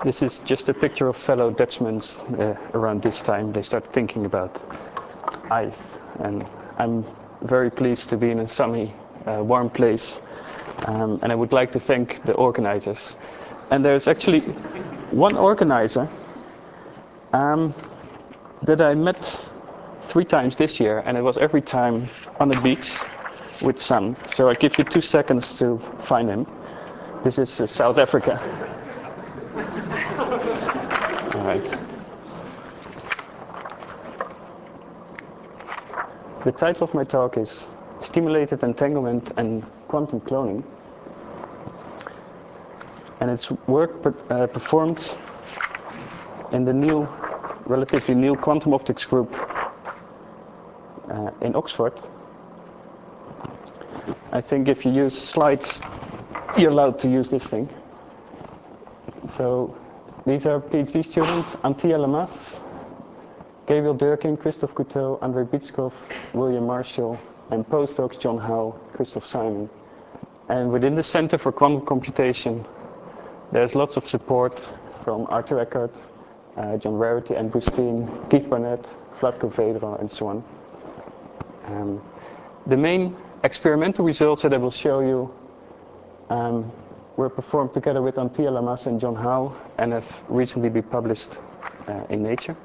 This is just a picture of fellow Dutchmen around this time. They start thinking about ice, and I'm very pleased to be in a sunny, warm place, and I would like to thank the organizers. And there's actually one organizer that I met 3 times this year, and it was every time on the beach with sun. So I give you 2 seconds to find him. This is South Africa. All right. The title of my talk is Stimulated Entanglement and Quantum Cloning. And it's work performed in the relatively new quantum optics group in Oxford. I think if you use slides, you're allowed to use this thing. So these are PhD students: Antilla Lamas, Gabriel Durkin, Christophe Couteau, Andrei Bitskov, William Marshall, and postdocs John Howe, Christoph Simon. And within the Center for Quantum Computation, there's lots of support from Arthur Eckert, John Rarity, Andrew Steen, Keith Barnett, Vlatko Vedra, and so on. The main experimental results that I will show you were performed together with Antilla Lamas and John Howe and have recently been published in Nature.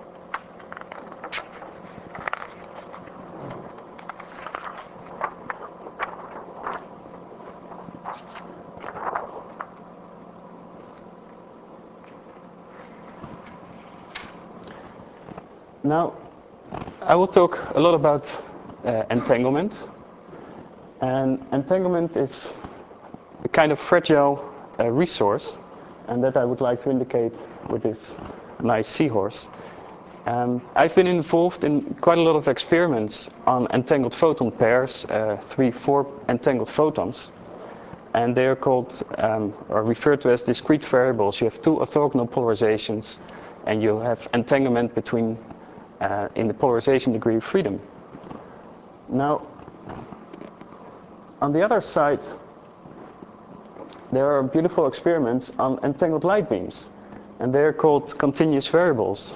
Now, I will talk a lot about entanglement. And entanglement is a kind of fragile resource, and that I would like to indicate with this nice seahorse. I've been involved in quite a lot of experiments on entangled photon pairs, 3-4 entangled photons, and they are called or referred to as discrete variables. You have 2 orthogonal polarizations, and you have entanglement between in the polarization degree of freedom. Now, on the other side, there are beautiful experiments on entangled light beams, and they are called continuous variables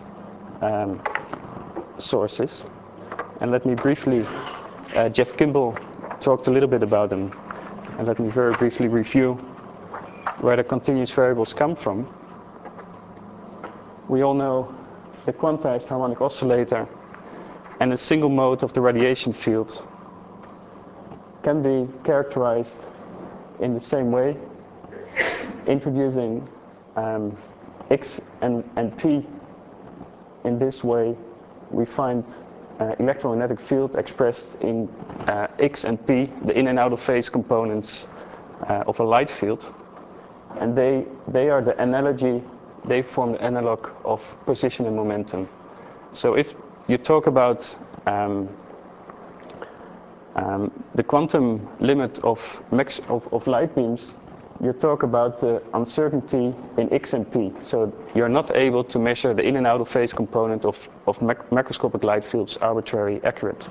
sources. And let me briefly, Jeff Kimball talked a little bit about them, and let me very briefly review where the continuous variables come from. We all know the quantized harmonic oscillator and a single mode of the radiation field can be characterized in the same way, introducing X and P. In this way, we find electromagnetic field expressed in X and P, the in and out of phase components of a light field. And they are the analogy, they form the analog of position and momentum. So if you talk about the quantum limit of light beams, you talk about the uncertainty in X and P. So you're not able to measure the in and out of phase component of macroscopic light fields arbitrarily accurate.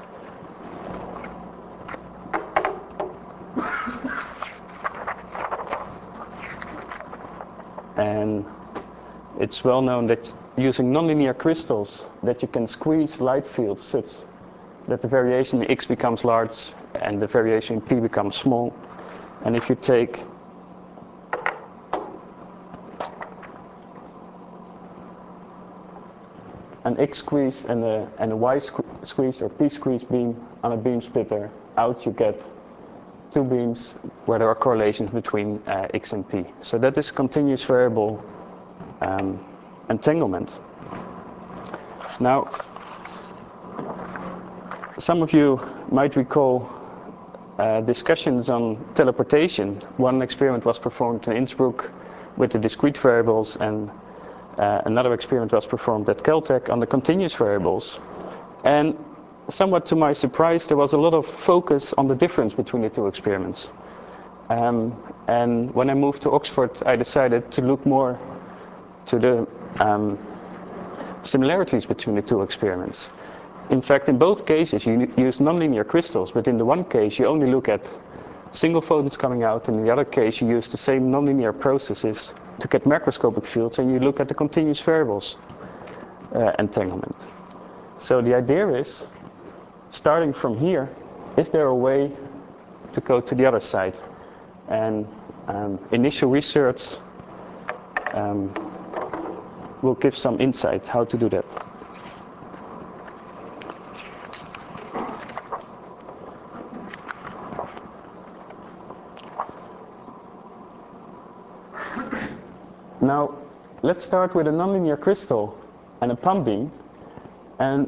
And it's well known that using nonlinear crystals that you can squeeze light fields such that the variation in X becomes large and the variation in P becomes small. And if you take an X squeeze and a Y squeeze or P squeeze beam on a beam splitter, out you get 2 beams where there are correlations between X and P. So that is continuous variable entanglement. Now, some of you might recall discussions on teleportation. One experiment was performed in Innsbruck with the discrete variables, and another experiment was performed at Caltech on the continuous variables. And somewhat to my surprise, there was a lot of focus on the difference between the 2 experiments. And when I moved to Oxford, I decided to look more to the similarities between the 2 experiments. In fact, in both cases, you use nonlinear crystals, but in the one case, you only look at single photons coming out. In the other case, you use the same nonlinear processes to get macroscopic fields, and you look at the continuous variables entanglement. So the idea is, starting from here, is there a way to go to the other side? And initial research will give some insight how to do that. Now, let's start with a nonlinear crystal and a pump beam. And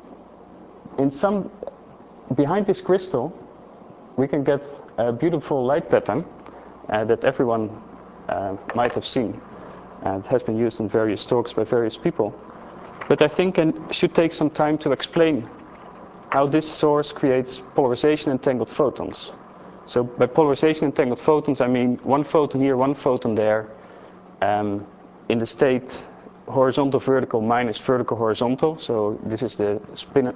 behind this crystal, we can get a beautiful light pattern that everyone might have seen. It has been used in various talks by various people. But I think I should take some time to explain how this source creates polarization entangled photons. So by polarization entangled photons, I mean one photon here, one photon there, in the state horizontal vertical minus vertical horizontal. So this is the spin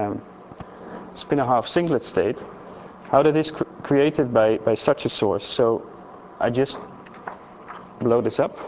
and half singlet state. How that is created by such a source. So I just blow this up.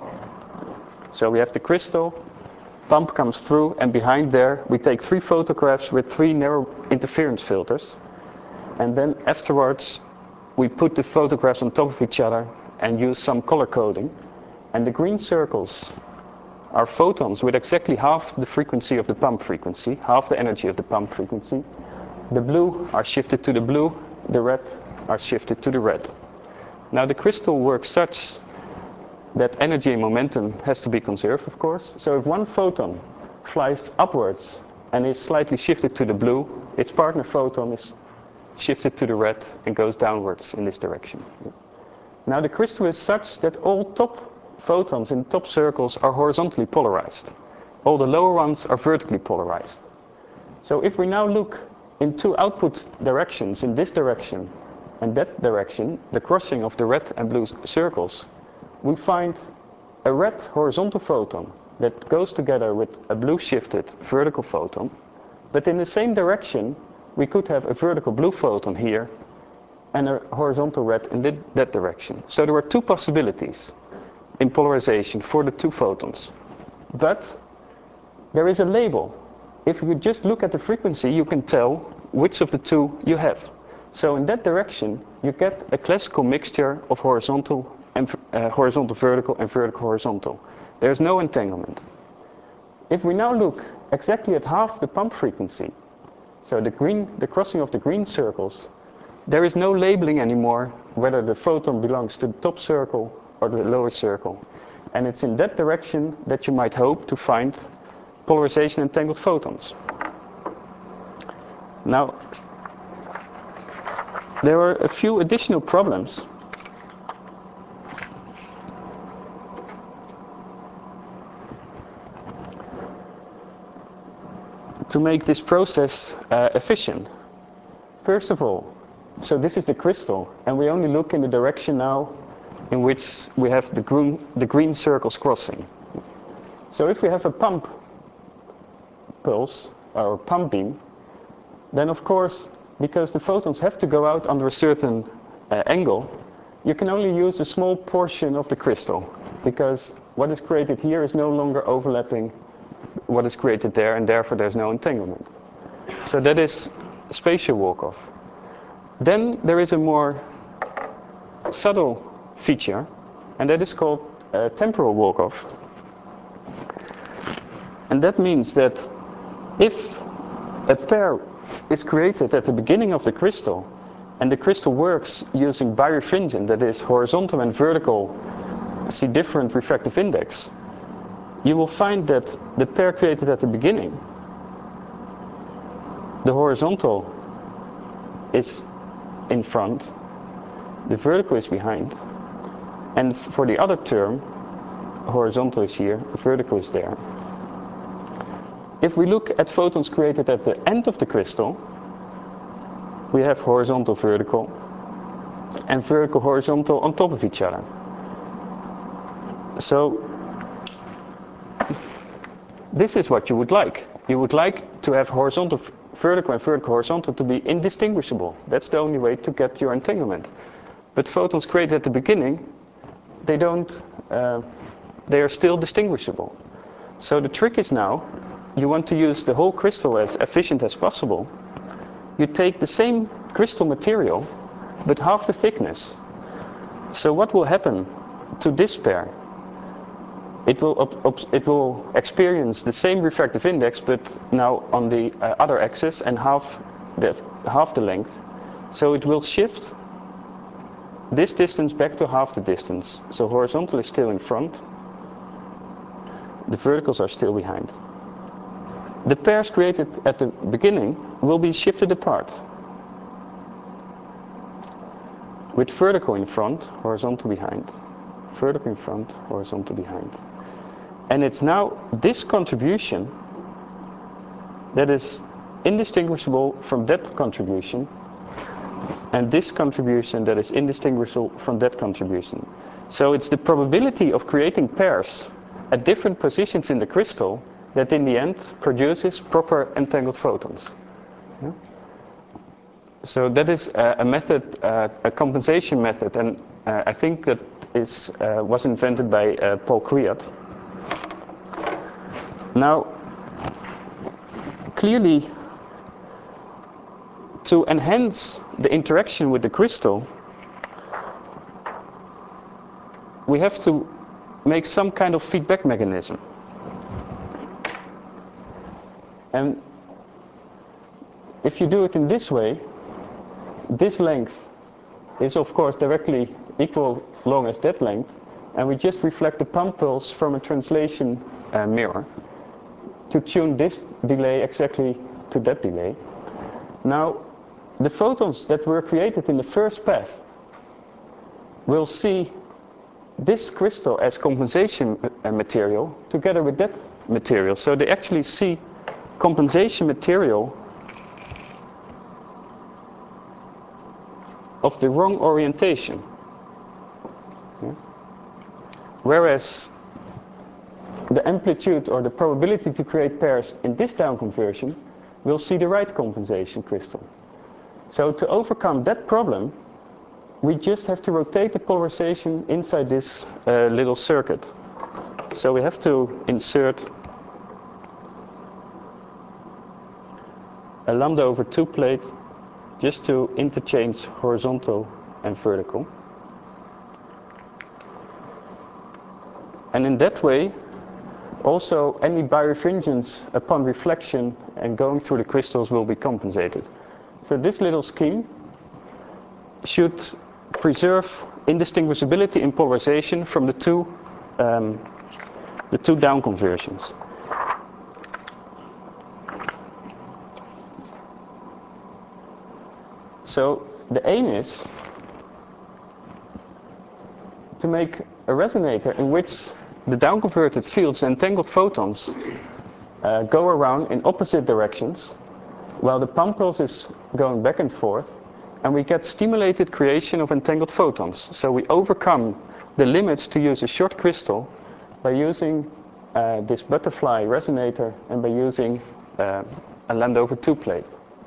So we have the crystal, pump comes through, and behind there we take 3 photographs with 3 narrow interference filters. And then afterwards we put the photographs on top of each other and use some color coding. And the green circles are photons with exactly half the frequency of the pump frequency, half the energy of the pump frequency. The blue are shifted to the blue, the red are shifted to the red. Now the crystal works such that energy and momentum has to be conserved, of course. So if one photon flies upwards and is slightly shifted to the blue, its partner photon is shifted to the red and goes downwards in this direction. Now the crystal is such that all top photons in top circles are horizontally polarized. All the lower ones are vertically polarized. So if we now look in 2 output directions, in this direction and that direction, the crossing of the red and blue circles, we find a red horizontal photon that goes together with a blue shifted vertical photon. But in the same direction, we could have a vertical blue photon here and a horizontal red in that direction. So there were 2 possibilities in polarization for the 2 photons. But there is a label. If you just look at the frequency, you can tell which of the 2 you have. So in that direction, you get a classical mixture of horizontal vertical and vertical horizontal. There's no entanglement. If we now look exactly at half the pump frequency, so the crossing of the green circles, there is no labeling anymore whether the photon belongs to the top circle or the lower circle. And it's in that direction that you might hope to find polarization entangled photons. Now, there are a few additional problems. To make this process efficient. First of all, so this is the crystal, and we only look in the direction now in which we have the green circles crossing. So if we have a pump pulse or pump beam, then of course, because the photons have to go out under a certain angle, you can only use a small portion of the crystal, because what is created here is no longer overlapping what is created there, and therefore there's no entanglement. So that is spatial walk-off. Then there is a more subtle feature, and that is called temporal walk-off. And that means that if a pair is created at the beginning of the crystal, and the crystal works using birefringent, that is horizontal and vertical see different refractive index, you will find that the pair created at the beginning, the horizontal is in front, the vertical is behind, and for the other term, horizontal is here, vertical is there. If we look at photons created at the end of the crystal, we have horizontal vertical and vertical horizontal on top of each other. So this is what you would like. You would like to have horizontal vertical and vertical horizontal to be indistinguishable. That's the only way to get your entanglement. But photons created at the beginning, they are still distinguishable. So the trick is now, you want to use the whole crystal as efficient as possible. You take the same crystal material, but half the thickness. So what will happen to this pair? It will experience the same refractive index, but now on the other axis and half the length. So it will shift this distance back to half the distance. So horizontal is still in front. The verticals are still behind. The pairs created at the beginning will be shifted apart, with vertical in front, horizontal behind. Vertical in front, horizontal behind. And it's now this contribution that is indistinguishable from that contribution, and this contribution that is indistinguishable from that contribution. So it's the probability of creating pairs at different positions in the crystal that in the end produces proper entangled photons. Yeah? So that is a method, a compensation method, and I think that was invented by Paul Kwiat. Now, clearly, to enhance the interaction with the crystal, we have to make some kind of feedback mechanism. And if you do it in this way, this length is of course directly equal long as that length, and we just reflect the pump pulse from a translation mirror to tune this delay exactly to that delay. Now, the photons that were created in the first path will see this crystal as compensation material together with that material. So they actually see compensation material of the wrong orientation. Yeah. Whereas the amplitude or the probability to create pairs in this down conversion will see the right compensation crystal. So to overcome that problem, we just have to rotate the polarization inside this little circuit. So we have to insert a lambda/2 plate just to interchange horizontal and vertical. And in that way, also any birefringence upon reflection and going through the crystals will be compensated. So this little scheme should preserve indistinguishability in polarization from the two down conversions. So the aim is to make a resonator in which the down-converted fields and entangled photons go around in opposite directions, while the pump pulse is going back and forth, and we get stimulated creation of entangled photons. So we overcome the limits to use a short crystal by using this butterfly resonator and by using a lambda/2 plate.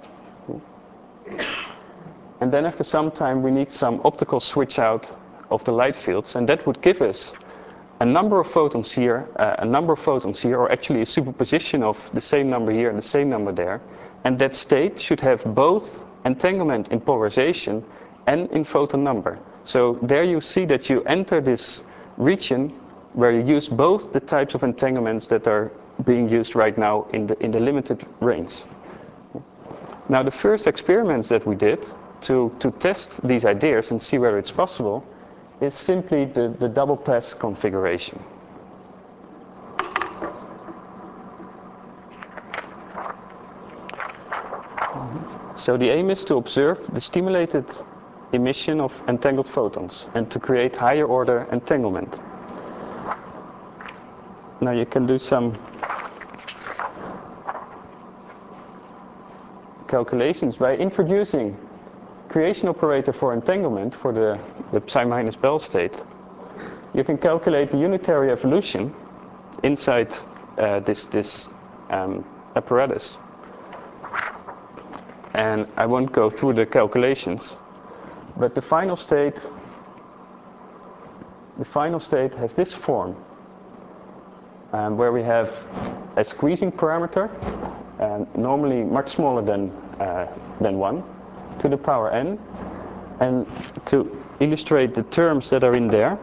And then after some time we need some optical switch out of the light fields, and that would give us a number of photons here, or actually a superposition of the same number here and the same number there. And that state should have both entanglement in polarization and in photon number. So there you see that you enter this region where you use both the types of entanglements that are being used right now in the limited range. Now the first experiments that we did to test these ideas and see whether it's possible is simply the double pass configuration. So the aim is to observe the stimulated emission of entangled photons and to create higher order entanglement. Now you can do some calculations by introducing creation operator for entanglement for the psi minus Bell state. You can calculate the unitary evolution inside this apparatus. and I won't go through the calculations, but the final state has this form, where we have a squeezing parameter, normally much smaller than 1, to the power n. And to illustrate the terms that are in there,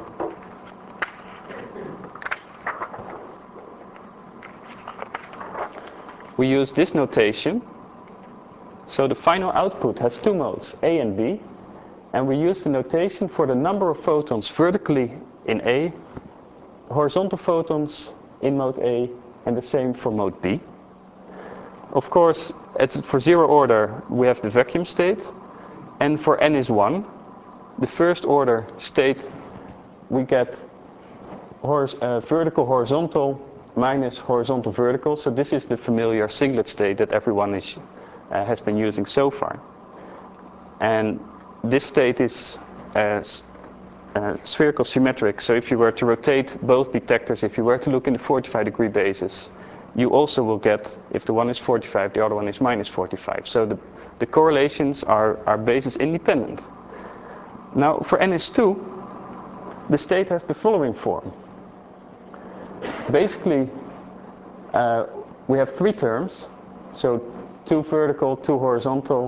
we use this notation. So the final output has two modes, A and B, and we use the notation for the number of photons vertically in A, horizontal photons in mode A, and the same for mode B. Of course, for zero order, we have the vacuum state, and for n is 1, the first order state, we get vertical horizontal minus horizontal vertical. So this is the familiar singlet state that everyone has been using so far. And this state is spherical symmetric. So if you were to rotate both detectors, if you were to look in the 45-degree basis, you also will get, if the one is 45, the other one is minus 45. So the correlations are basis independent. Now for NS2, the state has the following form. Basically, we have three terms. So 2 vertical, 2 horizontal,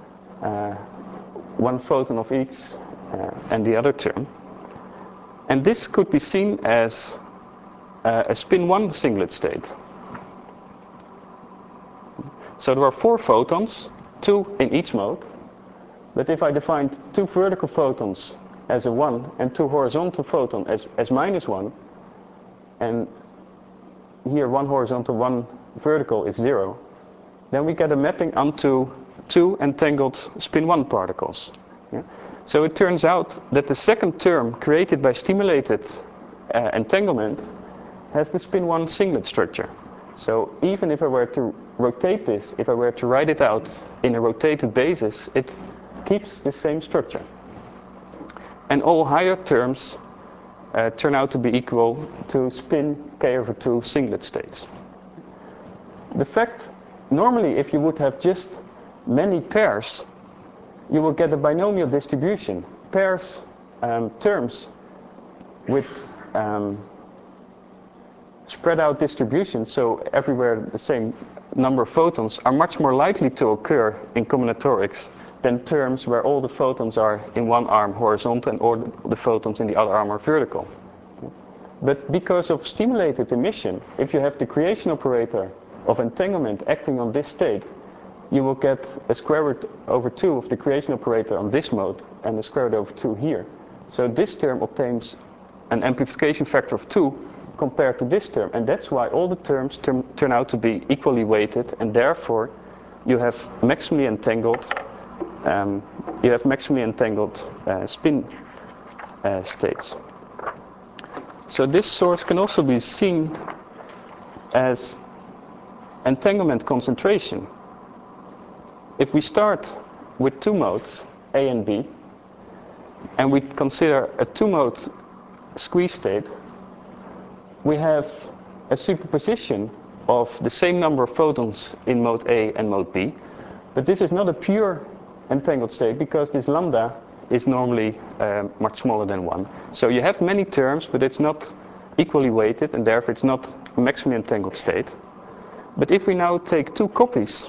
1 photon of each, and the other term. And this could be seen as a spin 1 singlet state. So there are 4 photons, 2 in each mode. But if I defined 2 vertical photons as a 1 and 2 horizontal photons as minus 1, and here 1 horizontal, 1 vertical is 0, then we get a mapping onto 2 entangled spin 1 particles. Yeah? So it turns out that the second term created by stimulated entanglement has the spin 1 singlet structure. So even if I were to rotate this, if I were to write it out in a rotated basis, it keeps the same structure. And all higher terms turn out to be equal to spin k/2 singlet states. The fact, normally if you would have just many pairs, you will get a binomial distribution. Pairs, terms with spread out distributions, so everywhere the same number of photons, are much more likely to occur in combinatorics than terms where all the photons are in one arm horizontal and all the photons in the other arm are vertical. But because of stimulated emission, if you have the creation operator of entanglement acting on this state, you will get a square root over 2 of the creation operator on this mode and a square root over 2 here. So this term obtains an amplification factor of 2 compared to this term, and that's why all the terms turn out to be equally weighted, and therefore you have maximally entangled spin states. So this source can also be seen as entanglement concentration. If we start with 2 modes, A and B, and we consider a 2-mode squeeze state, we have a superposition of the same number of photons in mode A and mode B, but this is not a pure entangled state because this lambda is normally much smaller than 1. So you have many terms, but it's not equally weighted, and therefore it's not a maximally entangled state. But if we now take 2 copies,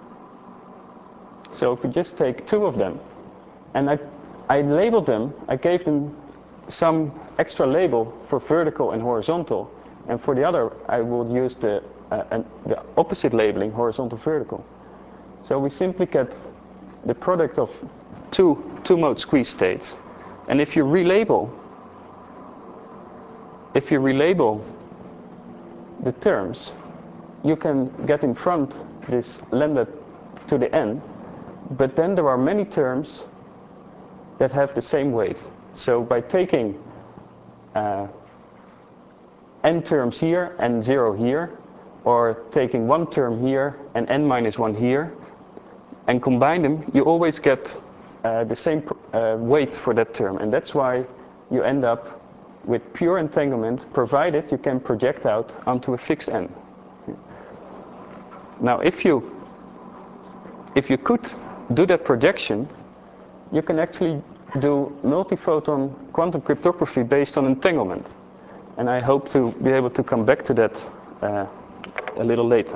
so if we just take 2 of them, and I labeled them, I gave them some extra label for vertical and horizontal, and for the other I will use the opposite labeling, horizontal vertical. So we simply get the product of 2-mode squeeze states, and if you relabel the terms, you can get in front this lambda to the n, but then there are many terms that have the same weight. So by taking n terms here and 0 here, or taking 1 term here and n minus 1 here, and combine them, you always get the same weight for that term. And that's why you end up with pure entanglement, provided you can project out onto a fixed n. Now if you if you could do that projection, you can actually do multi-photon quantum cryptography based on entanglement. And I hope to be able to come back to that a little later.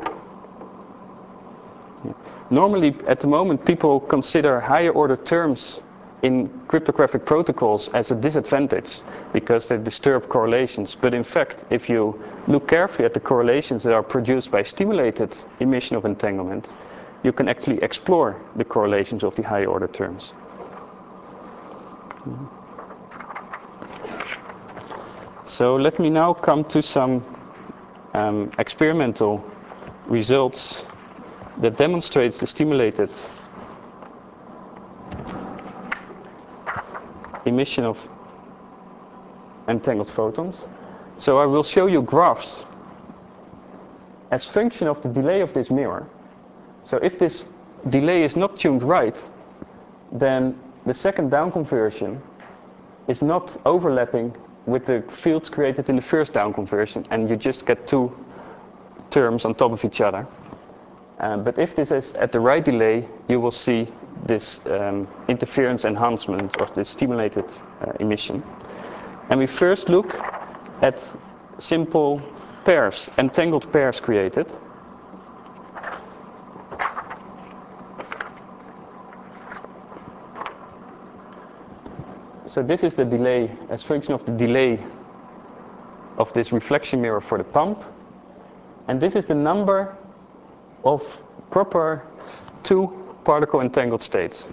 Normally, at the moment, people consider higher order terms in cryptographic protocols as a disadvantage because they disturb correlations. But in fact, if you look carefully at the correlations that are produced by stimulated emission of entanglement, you can actually explore the correlations of the higher order terms. So let me now come to some experimental results that demonstrates the stimulated emission of entangled photons. So I will show you graphs as function of the delay of this mirror. So if this delay is not tuned right, then the second down conversion is not overlapping with the fields created in the first down conversion, and you just get two terms on top of each other. But if this is at the right delay, you will see this interference enhancement of the stimulated emission. And we first look at simple pairs, entangled pairs created. So this is the delay as function of the delay of this reflection mirror for the pump. And this is the number of proper two particle entangled states.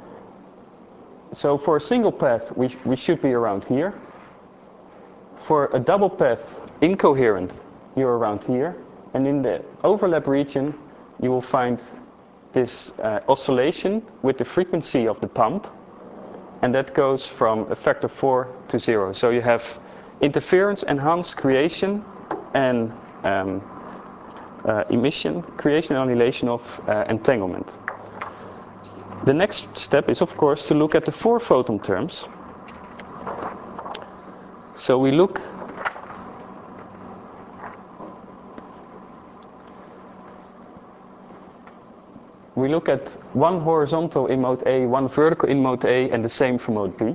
So for a single path, we should be around here. For a double path incoherent, you're around here. And in the overlap region, you will find this oscillation with the frequency of the pump. And that goes from a factor 4 to 0. So you have interference enhanced creation and emission, creation and annihilation of entanglement. The next step is, of course, to look at the 4 photon terms. So we look at one horizontal in mode A, one vertical in mode A, and the same for mode B.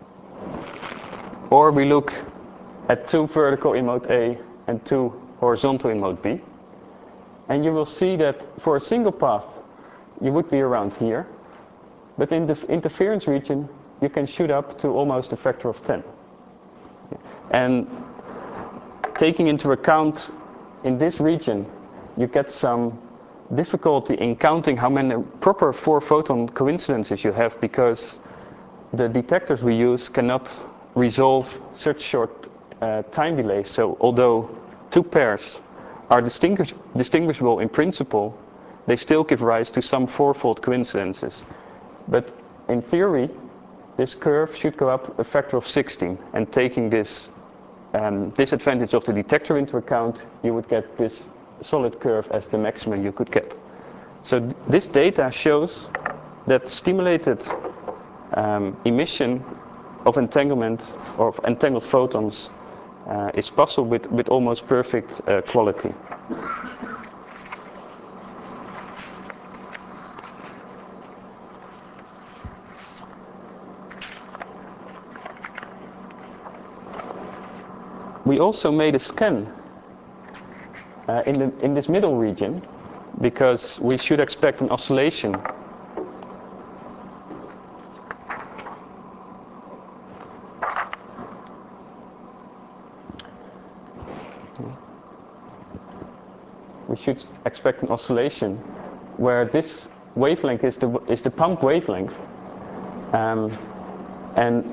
Or we look at two vertical in mode A and two horizontal in mode B. And you will see that for a single path, you would be around here. But in the interference region, you can shoot up to almost a factor of 10. And taking into account in this region, you get some difficulty in counting how many proper 4 photon coincidences you have, because the detectors we use cannot resolve such short time delay. So although two pairs are distinguishable in principle, they still give rise to some 4-fold coincidences. But in theory, this curve should go up a factor of 16, and taking this disadvantage of the detector into account, you would get this solid curve as the maximum you could get. So this data shows that stimulated emission of entanglement or of entangled photons is possible with almost perfect quality. We also made a scan in this middle region, because we should expect an oscillation. We should expect an oscillation where this wavelength is the pump wavelength, and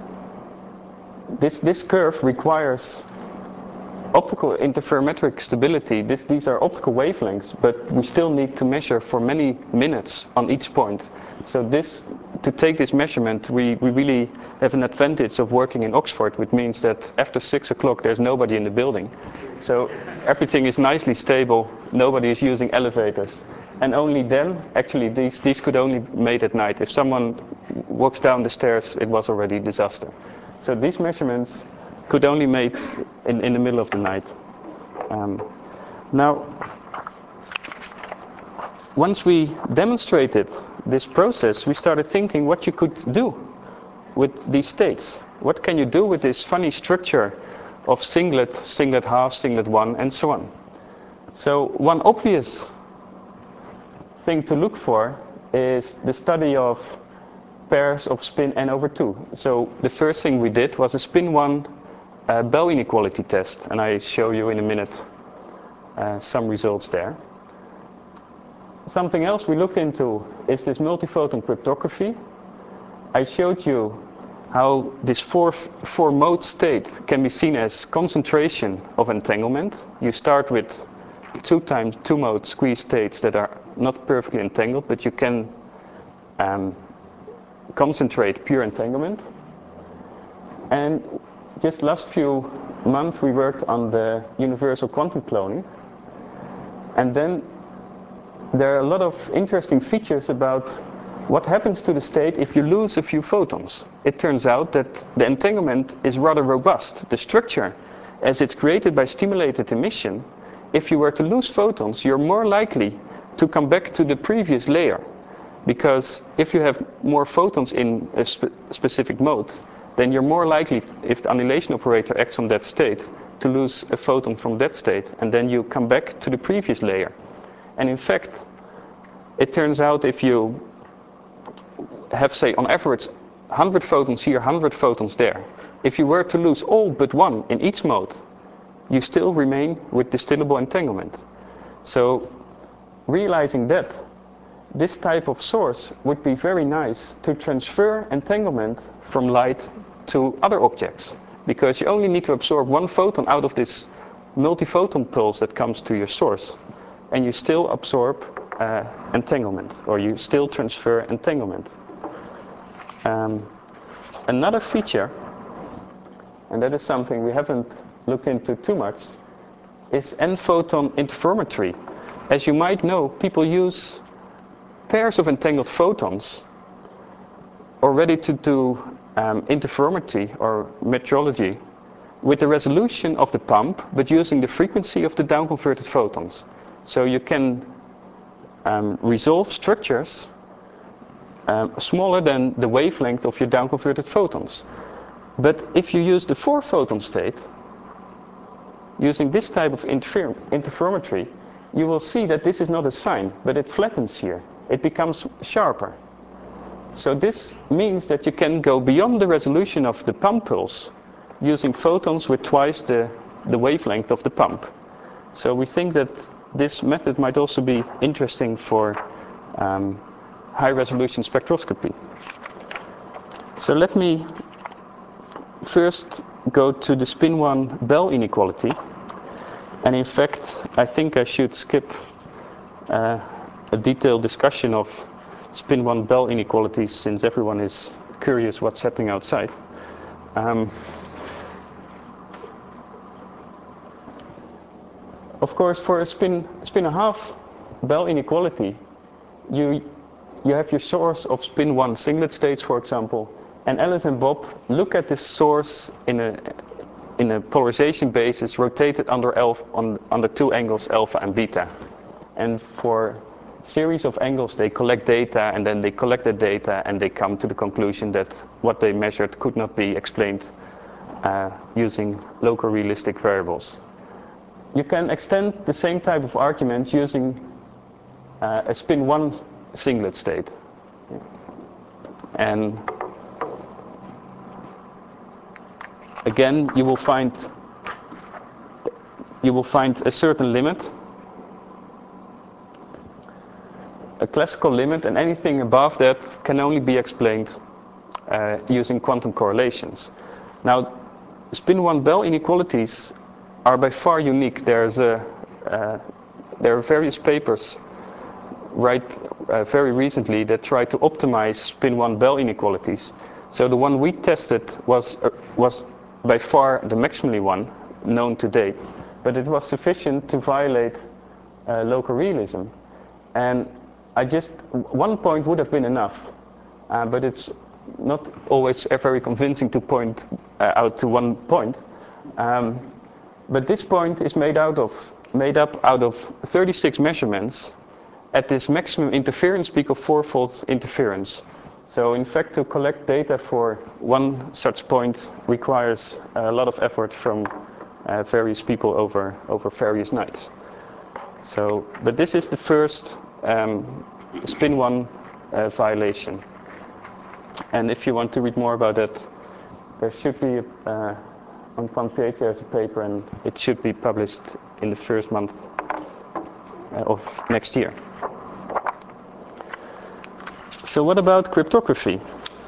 this curve requires optical interferometric stability. These are optical wavelengths, but we still need to measure for many minutes on each point. So to take this measurement, we really have an advantage of working in Oxford, which means that after 6 o'clock there's nobody in the building. So everything is nicely stable, nobody is using elevators. And only then, actually, these could only be made at night. If someone walks down the stairs, it was already a disaster. So these measurements could only be made in the middle of the night. Now, once we demonstrated this process, we started thinking what you could do with these states. What can you do with this funny structure of singlet, singlet half, singlet one, and so on? So one obvious thing to look for is the study of pairs of spin n over 2. So the first thing we did was a spin 1 Bell inequality test, and I show you in a minute some results there. Something else we looked into is this multiphoton cryptography. I showed you how this four mode state can be seen as concentration of entanglement. You start with 2 times 2 mode squeeze states that are not perfectly entangled, but you can concentrate pure entanglement. And just last few months we worked on the universal quantum cloning. And then there are a lot of interesting features about what happens to the state if you lose a few photons. It turns out that the entanglement is rather robust. The structure, as it's created by stimulated emission, if you were to lose photons, you're more likely to come back to the previous layer. Because if you have more photons in a specific mode, then you're more likely, if the annihilation operator acts on that state, to lose a photon from that state, and then you come back to the previous layer. And in fact, it turns out if you have, say, on average, 100 photons here, 100 photons there, if you were to lose all but one in each mode, you still remain with distillable entanglement. So, realizing that, this type of source would be very nice to transfer entanglement from light to other objects, because you only need to absorb one photon out of this multi-photon pulse that comes to your source, and you still absorb entanglement, or you still transfer entanglement. Another feature, and that is something we haven't looked into too much, is n-photon interferometry. As you might know, people use pairs of entangled photons already to do interferometry or metrology with the resolution of the pump, but using the frequency of the downconverted photons. So you can resolve structures smaller than the wavelength of your downconverted photons. But if you use the 4-photon state, using this type of interferometry, you will see that this is not a sine, but it flattens here. It becomes sharper. So this means that you can go beyond the resolution of the pump pulse using photons with twice the wavelength of the pump. So we think that this method might also be interesting for high-resolution spectroscopy. So let me first go to the spin 1 Bell inequality. And in fact, I think I should skip a detailed discussion of spin 1 Bell inequalities, since everyone is curious what's happening outside. Of course, for a spin a half Bell inequality, you have your source of spin 1 singlet states, for example, and Alice and Bob look at this source in a polarization basis rotated under 2 angles, alpha and beta. And for series of angles, they collect data, and then they collect the data, and they come to the conclusion that what they measured could not be explained using local realistic variables. You can extend the same type of arguments using a spin 1 singlet state. And again, you will find a certain limit, a classical limit, and anything above that can only be explained using quantum correlations. Now, spin 1 Bell inequalities are by far unique. There are various papers very recently that try to optimize spin 1 Bell inequalities. So the one we tested was by far the maximally one known to date, but it was sufficient to violate local realism. And one point would have been enough, but it's not always very convincing to point out to one point. But this point is made up out of 36 measurements at this maximum interference peak of 4-fold interference. So in fact, to collect data for one such point requires a lot of effort from various people over various nights. So, but this is the first spin 1 violation. And if you want to read more about that, there should be on PanPH there's a paper, and it should be published in the first month of next year. So what about cryptography?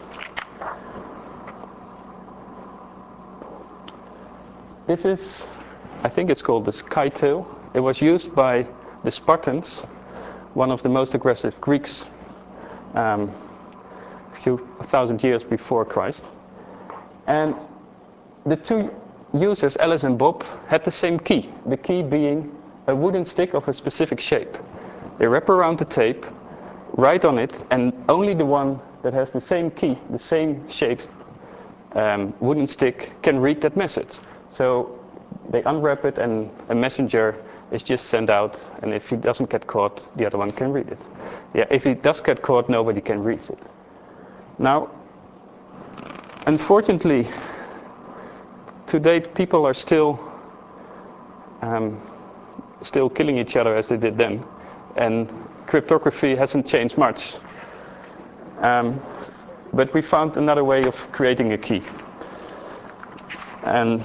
This is, I think it's called the Scytale. It was used by the Spartans, one of the most aggressive Greeks, a few thousand years before Christ. And the two users, Alice and Bob, had the same key, the key being a wooden stick of a specific shape. They wrap around the tape, write on it, and only the one that has the same key, the same shaped wooden stick, can read that message. So they unwrap it, and a messenger is just sent out, and if he doesn't get caught, the other one can read it. Yeah, if he does get caught, nobody can read it. Now, unfortunately, to date, people are still killing each other as they did then, and cryptography hasn't changed much. But we found another way of creating a key. And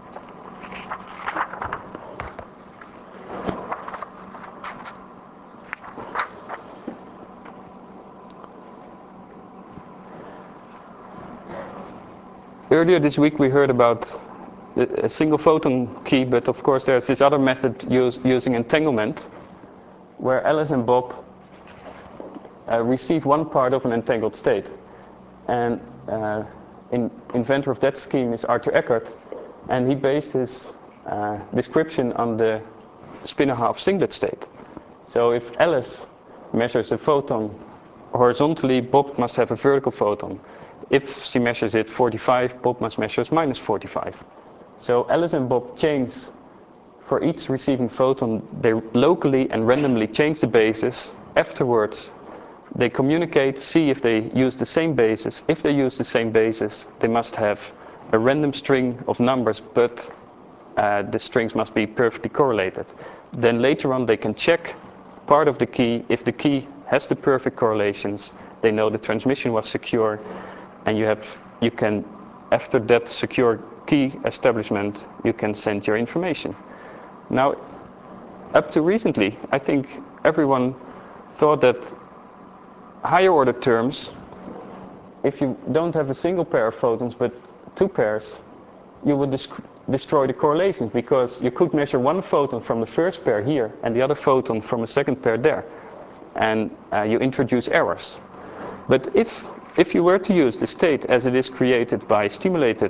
earlier this week we heard about a single photon key, but of course there's this other method using entanglement, where Alice and Bob receive one part of an entangled state. And inventor of that scheme is Arthur Eckert, and he based his description on the spin-a-half singlet state. So if Alice measures a photon horizontally, Bob must have a vertical photon. If she measures it 45, Bob must measure minus 45. So Alice and Bob change, for each receiving photon, they locally and randomly change the basis. Afterwards, they communicate, see if they use the same basis. If they use the same basis, they must have a random string of numbers, but the strings must be perfectly correlated. Then later on, they can check part of the key. If the key has the perfect correlations, they know the transmission was secure, and you can, after that secure key establishment, you can send your information. Now, up to recently, I think everyone thought that higher order terms, if you don't have a single pair of photons but two pairs, you would destroy the correlations, because you could measure one photon from the first pair here and the other photon from a second pair there, and you introduce errors. But if you were to use the state as it is created by stimulated,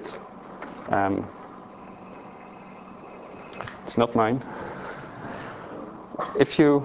it's not mine. If you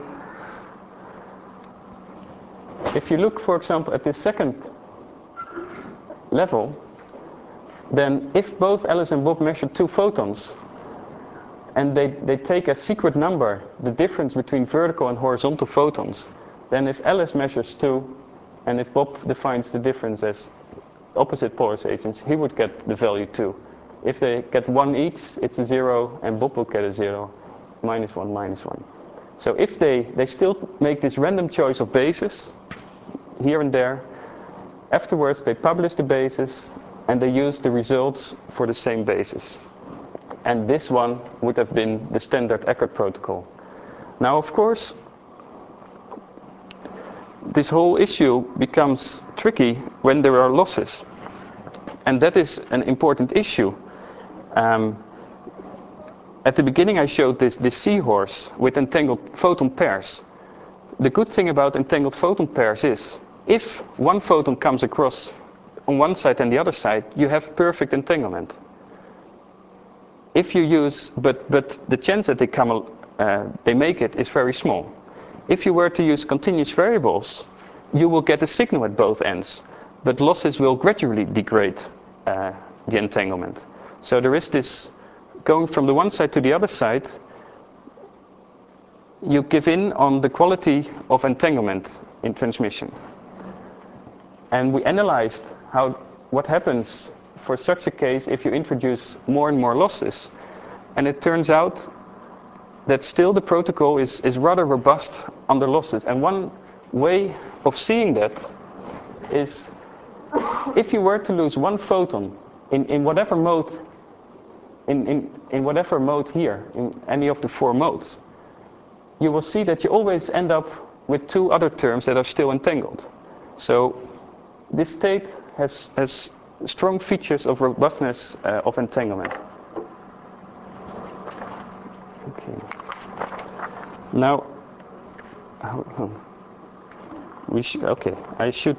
look, for example, at this second level, then if both Alice and Bob measure two photons, and they take as secret number the difference between vertical and horizontal photons, then if Alice measures 2, and if Bob defines the difference as opposite polarizations, he would get the value 2. If they get 1 each, it's a 0, and Bob will get a 0, minus 1, minus 1. So if they still make this random choice of bases, here and there, afterwards they publish the basis, and they use the results for the same basis. And this one would have been the standard Eckert protocol. Now, of course, this whole issue becomes tricky when there are losses. And that is an important issue. At the beginning I showed this seahorse with entangled photon pairs. The good thing about entangled photon pairs is, if one photon comes across on one side and the other side, you have perfect entanglement. If you use, but the chance that they make it is very small. If you were to use continuous variables, you will get a signal at both ends, but losses will gradually degrade the entanglement. So there is this going from the one side to the other side. you give in on the quality of entanglement in transmission. And we analyzed what happens for such a case if you introduce more and more losses. And it turns out that still the protocol is rather robust under losses. And one way of seeing that is if you were to lose one photon in whatever mode, in whatever mode here, in any of the 4 modes, you will see that you always end up with 2 other terms that are still entangled. So this state has strong features of robustness of entanglement. Okay. Now, I should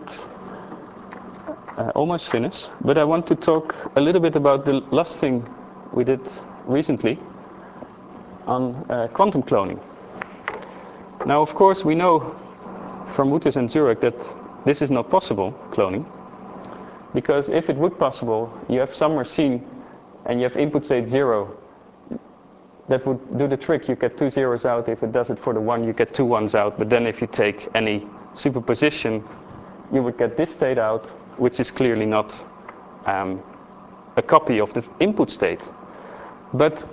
almost finish, but I want to talk a little bit about the last thing we did recently on quantum cloning. Now, of course, we know from Wouters and Zurek that this is not possible, cloning, because if it would possible, you have some machine and you have input state 0. That would do the trick. You get 2 zeros out. If it does it for the 1, you get 2 ones out. But then if you take any superposition, you would get this state out, which is clearly not a copy of the input state. But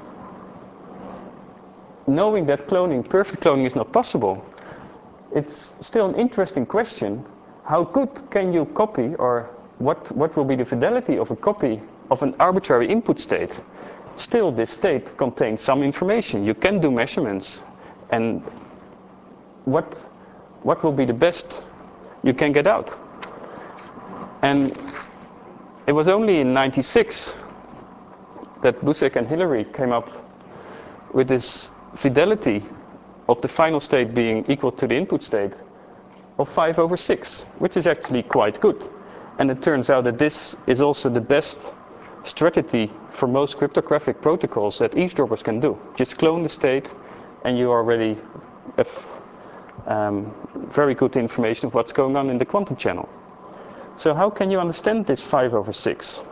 knowing that perfect cloning is not possible, it's still an interesting question. How good can you copy, or what will be the fidelity of a copy of an arbitrary input state? Still, this state contains some information. You can do measurements. And what will be the best you can get out? And it was only in '96 that Busek and Hillary came up with this fidelity of the final state being equal to the input state of 5/6, which is actually quite good. And it turns out that this is also the best strategy for most cryptographic protocols that eavesdroppers can do. Just clone the state and you already have very good information of what's going on in the quantum channel. So how can you understand this 5/6?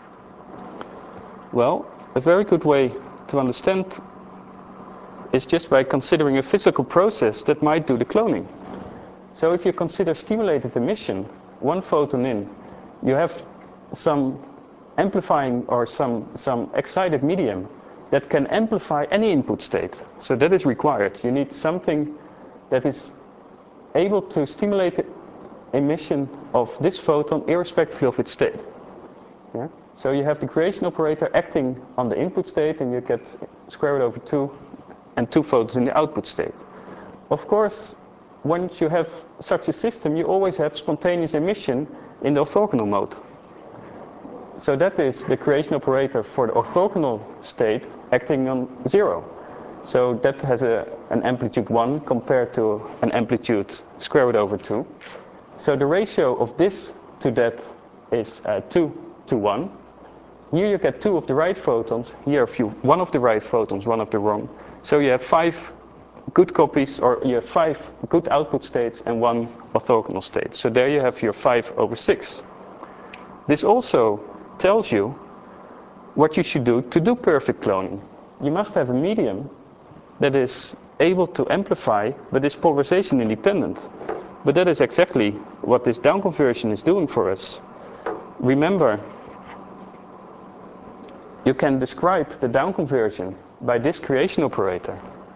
Well, a very good way to understand is just by considering a physical process that might do the cloning. So if you consider stimulated emission, 1 photon in, you have some amplifying or some excited medium that can amplify any input state. So that is required. You need something that is able to stimulate the emission of this photon irrespective of its state. Yeah? So you have the creation operator acting on the input state and you get √2 and 2 photons in the output state. Of course, once you have such a system, you always have spontaneous emission in the orthogonal mode. So that is the creation operator for the orthogonal state acting on 0. So that has an amplitude 1 compared to an amplitude √2. So the ratio of this to that is 2 to 1. Here you get 2 of the right photons, here 1 of the right photons, 1 of the wrong. So you have 5 good copies, or you have 5 good output states and 1 orthogonal state. So there you have your 5/6. This also tells you what you should do to do perfect cloning. You must have a medium that is able to amplify, but is polarization independent. But that is exactly what this down conversion is doing for us. Remember, you can describe the down conversion by this creation operator.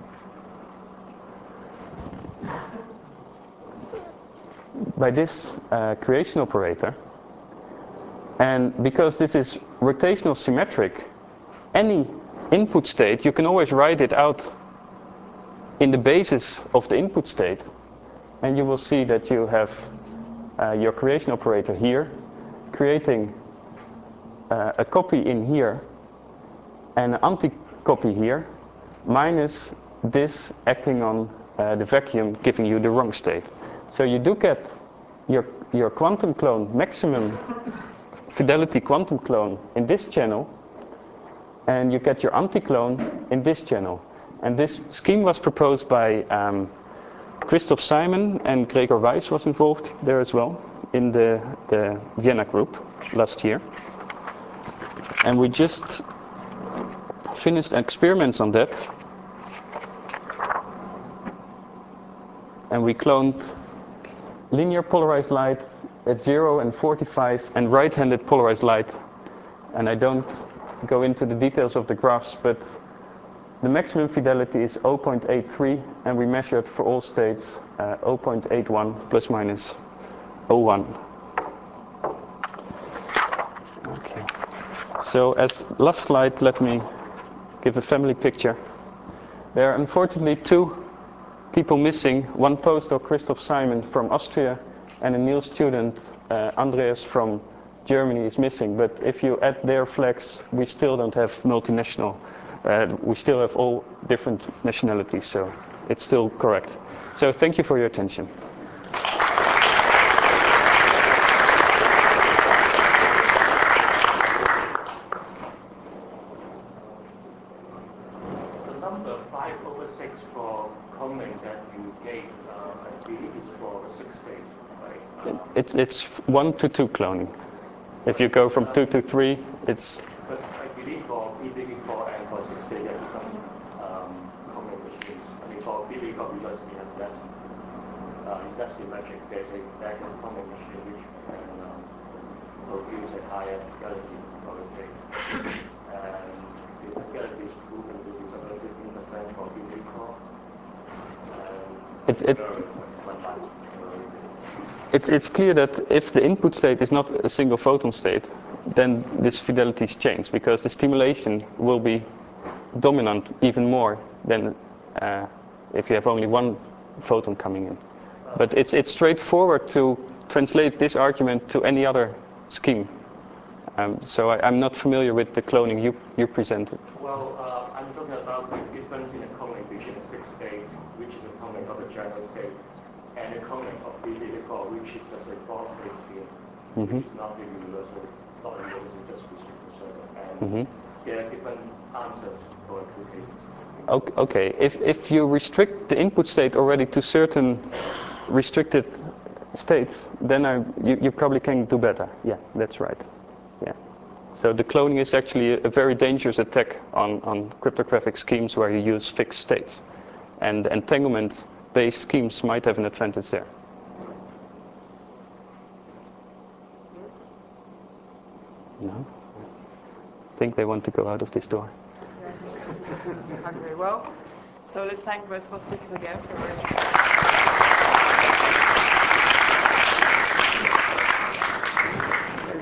By this creation operator. And because this is rotational symmetric, any input state, you can always write it out in the basis of the input state. And you will see that you have your creation operator here, creating a copy in here and an anti-copy here, minus this acting on the vacuum, giving you the wrong state. So you do get your quantum clone, maximum fidelity quantum clone in this channel, and you get your anti-clone in this channel. And this scheme was proposed by Christoph Simon, and Gregor Weiss was involved there as well in the Vienna group last year. And we just finished experiments on that. and we cloned linear polarized light at 0 and 45 and right-handed polarized light. And I don't go into the details of the graphs, but the maximum fidelity is 0.83, and we measured for all states 0.81 plus minus 0.1. Okay. So as last slide, let me give a family picture. There are unfortunately 2 people missing, one postdoc, Christoph Simon from Austria, and a Niel student, Andreas from Germany is missing. But if you add their flags, we still don't have multinational. We still have all different nationalities, so it's still correct. So thank you for your attention. The number 5/6 for cloning that you gave, I believe is for the 6 state, right? It's 1 to 2 cloning. If you go from 2 to 3, it's... But I believe for BBB4 and for 6 state, there are different cloning machines. I mean, for BBB4, because it has less, it's less symmetric. There's a vacuum cloning machine which can produce a higher fidelity for the state. And the fidelity is proven to be somewhere 15% for BBB4. It's clear that if the input state is not a single photon state, then this fidelity changes, because the stimulation will be dominant even more than if you have only one photon coming in. But it's straightforward to translate this argument to any other scheme. So I'm not familiar with the cloning you presented. Well, I'm talking about the difference in the cloning between the 6 state, which is a cloning of the general state, and the cloning of BBB4, which is just a 4-state scheme, which is not really universal, not universal, just restricted circle. And there are different answers for the 2 cases. Okay, if you restrict the input state already to certain restricted states, then you probably can do better. Yeah, that's right. Yeah. So the cloning is actually a very dangerous attack on cryptographic schemes where you use fixed states. And entanglement-based schemes might have an advantage there. No? I think they want to go out of this door. Okay, well, so let's thank both speakers again for